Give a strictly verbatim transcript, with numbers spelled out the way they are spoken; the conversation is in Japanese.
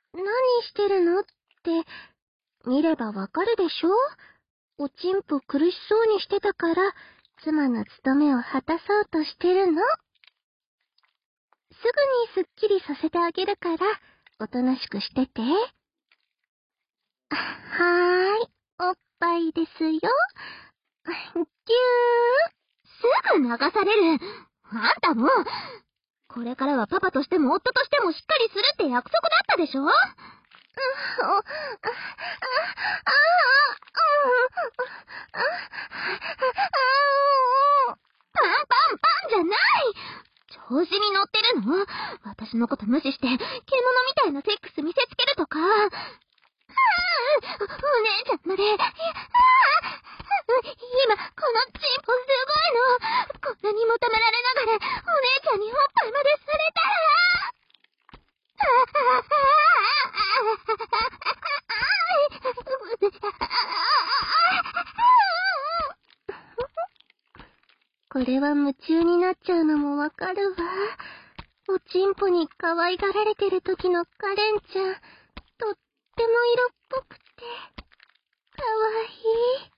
何してるのって、見ればわかるでしょ？おちんぽ苦しそうにしてたから、妻の務めを果たそうとしてるの。すぐにすっきりさせてあげるから、おとなしくしてて。はーい、おっぱいですよ。ぎゅー。 すぐ流される。あんたも、これからはパパとしても夫としてもしっかりするって約束だったでしょ？パンパンパンじゃない！調子に乗ってるの？私のこと無視して、獣みたいなセックス見せつけるとか。ああ、お姉ちゃんまで。今、このチンポすごいの。こんなに求められながら、お姉ちゃんにおっぱいまでされたら。 これは夢中になっちゃうのもわかるわ。おちんぽに可愛がられてる時のカレンちゃん、とっても色っぽくて、かわいい。